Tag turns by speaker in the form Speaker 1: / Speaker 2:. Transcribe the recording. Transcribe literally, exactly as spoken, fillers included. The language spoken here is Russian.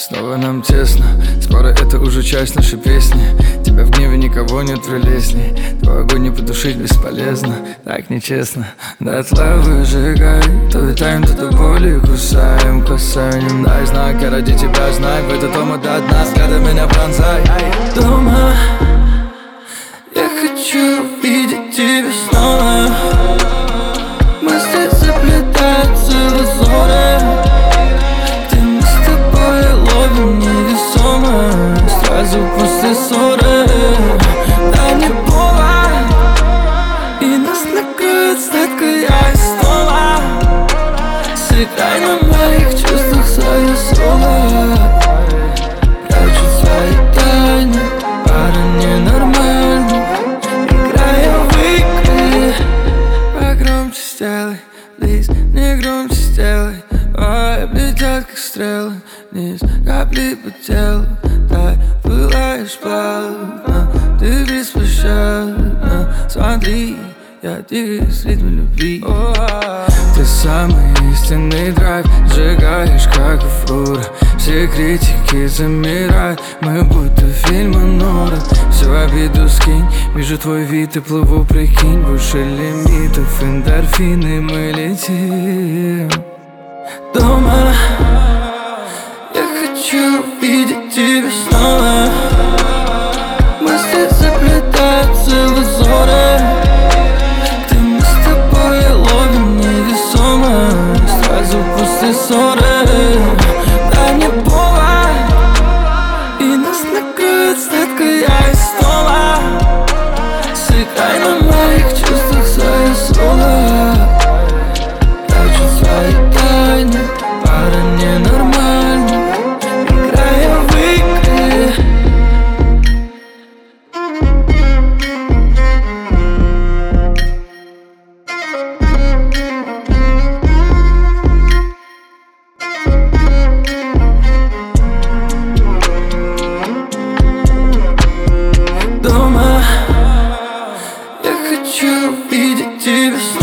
Speaker 1: Снова нам тесно, скоро это уже часть нашей песни. Тебя в гневе никого нет прелестней. Твой огонь не потушить бесполезно, так нечестно. Дотла выжигай, то витаем, то до боли кусаем, касанием. Дай знак, я ради тебя знаю, в этот омут до дна, взглядом меня пронзай. Дома я хочу видеть тебя снова. Мысли заплетаются в узоры, где мы с тобой ловим невесомо. Сразу после ссоры дай мне повод, и нас накроет сладкая снова. Сыграй на моих чувствах свое соло. Прячу свои тайны, пара ненормальных, играем в игры. Погромче сделай, плиз, не громче сделай. Ой, летят как стрелы вниз, капли по телу. Дай, пылаешь плавно, ты беспощадна. Смотри, я двигаюсь в ритме любви. Ты самый истинный драйв, сжигаешь как фура. Все критики замирают, мы будто фильмы Нора. Всю обиду скинь, вижу твой вид и плыву, прикинь. Больше лимитов, эндорфины, мы летим. Дома я хочу видеть тебя снова. Мысли заплетаются в узоры, где мы с тобой ловим невесомо. Сразу после ссоры дай мне повод, и нас накроет сладкая снова. Сыграй на моих чувствах свое соло. Прячу свои тайны, пара ненормальных, играем в игры. Дома я хочу видеть тебя снова.